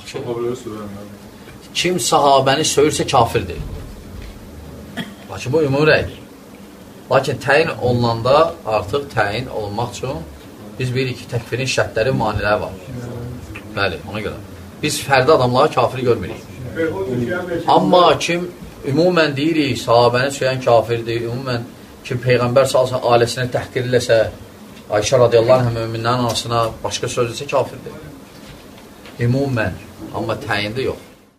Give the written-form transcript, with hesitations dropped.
Kim sahabəni söyürsə kafirdir. Lakin bu ümumi rəy. Lakin təyin olunanda artıq təyin olunmaq üçün biz bilirik ki, təkfirin şərtləri, maniləri var. Bəli, ona görə. Biz fərdi adamları kafir görmürük. Amma kim ümumən deyirik, sahabəni söyən kafirdir, ümumən kim Peyğəmbər salsa ailəsinə təhqir eləsə, Ayşə radiyallahu anh müminlərin anasına başqa söz desə kafirdir. Ümumən, amma təyində yox.